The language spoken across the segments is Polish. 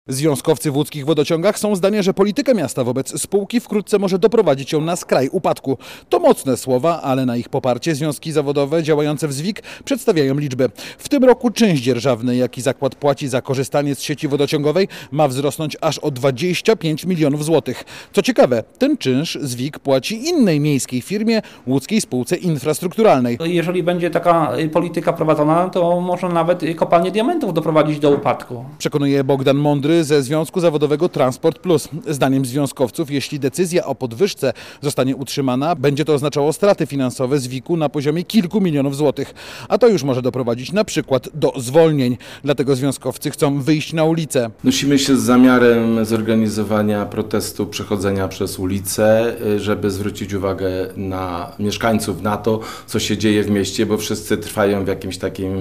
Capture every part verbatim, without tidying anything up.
Związkowcy w łódzkich wodociągach są zdania, że polityka miasta wobec spółki wkrótce może doprowadzić ją na skraj upadku. To mocne słowa, ale na ich poparcie związki zawodowe działające w ZWIK przedstawiają liczby. W tym roku czynsz dzierżawny, jaki zakład płaci za korzystanie z sieci wodociągowej, ma wzrosnąć aż o dwadzieścia pięć milionów złotych. Co ciekawe, ten czynsz ZWIK płaci innej miejskiej firmie, łódzkiej spółce infrastrukturalnej. Jeżeli będzie taka polityka prowadzona, to może nawet kopalnie diamentów doprowadzić do upadku. Przekonuje Bogdan Mądry ze Związku Zawodowego Transport Plus. Zdaniem związkowców, jeśli decyzja o podwyżce zostanie utrzymana, będzie to oznaczało straty finansowe zwiku na poziomie kilku milionów złotych. A to już może doprowadzić na przykład do zwolnień. Dlatego związkowcy chcą wyjść na ulicę. Nosimy się z zamiarem zorganizowania protestu przechodzenia przez ulicę, żeby zwrócić uwagę na mieszkańców, na to, co się dzieje w mieście, bo wszyscy trwają w jakimś takim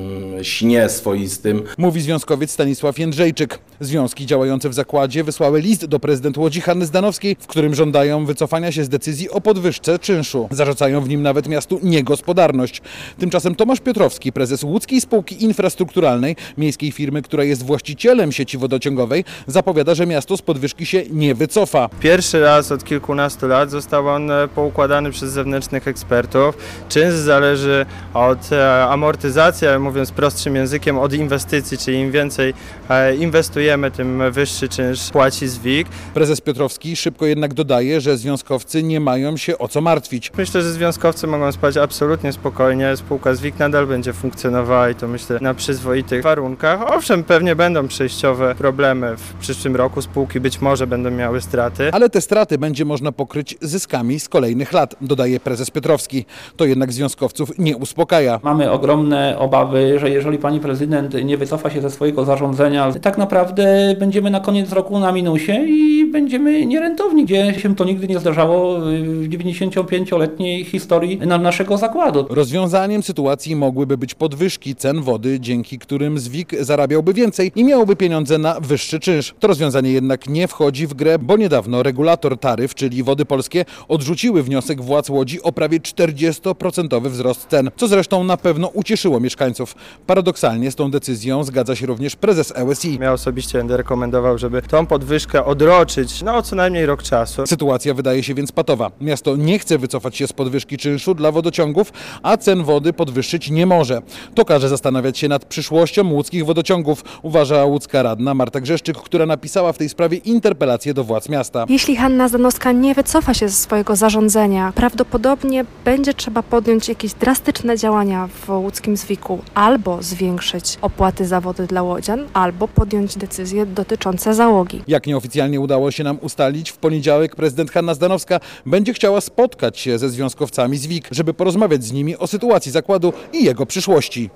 śnie swoistym. Mówi związkowiec Stanisław Jędrzejczyk. Związki działające w zakładzie wysłały list do prezydent Łodzi Hanny Zdanowskiej, w którym żądają wycofania się z decyzji o podwyżce czynszu. Zarzucają w nim nawet miastu niegospodarność. Tymczasem Tomasz Piotrowski, prezes Łódzkiej Spółki Infrastrukturalnej, miejskiej firmy, która jest właścicielem sieci wodociągowej, zapowiada, że miasto z podwyżki się nie wycofa. Pierwszy raz od kilkunastu lat został on poukładany przez zewnętrznych ekspertów. Czynsz zależy od amortyzacji, ale mówiąc prostszym językiem, od inwestycji, czyli im więcej inwestujemy, tym wyższy czynsz płaci ZWIK. Prezes Piotrowski szybko jednak dodaje, że związkowcy nie mają się o co martwić. Myślę, że związkowcy mogą spać absolutnie spokojnie. Spółka ZWIK nadal będzie funkcjonowała i to myślę na przyzwoitych warunkach. Owszem, pewnie będą przejściowe problemy w przyszłym roku. Spółki być może będą miały straty. Ale te straty będzie można pokryć zyskami z kolejnych lat, dodaje prezes Piotrowski. To jednak związkowców nie uspokaja. Mamy ogromne obawy, że jeżeli pani prezydent nie wycofa się ze swojego zarządzenia, tak naprawdę będziemy na koniec roku na minusie i będziemy nierentowni, gdzie się to nigdy nie zdarzało w dziewięćdziesięciopięcioletniej historii naszego zakładu. Rozwiązaniem sytuacji mogłyby być podwyżki cen wody, dzięki którym ZWIK zarabiałby więcej i miałby pieniądze na wyższy czynsz. To rozwiązanie jednak nie wchodzi w grę, bo niedawno regulator taryf, czyli Wody Polskie, odrzuciły wniosek władz Łodzi o prawie czterdziestoprocentowy wzrost cen, co zresztą na pewno ucieszyło mieszkańców. Paradoksalnie z tą decyzją zgadza się również prezes L S I. Ja osobiście będę rekomendował, żeby tą podwyżkę odroczyć no co najmniej rok czasu. Sytuacja wydaje się więc patowa. Miasto nie chce wycofać się z podwyżki czynszu dla wodociągów, a cen wody podwyższyć nie może. To każe zastanawiać się nad przyszłością łódzkich wodociągów, uważa łódzka radna Marta Grzeszczyk, która napisała w tej sprawie interpelację do władz miasta. Jeśli Hanna Zdanowska nie wycofa się ze swojego zarządzenia, prawdopodobnie będzie trzeba podjąć jakieś drastyczne działania w łódzkim zwiku. Albo zwiększyć opłaty za wody dla łodzian, albo podjąć decyzje dotyczące załogi. Jak nieoficjalnie udało się nam ustalić, w poniedziałek prezydent Hanna Zdanowska będzie chciała spotkać się ze związkowcami ZWIK, żeby porozmawiać z nimi o sytuacji zakładu i jego przyszłości.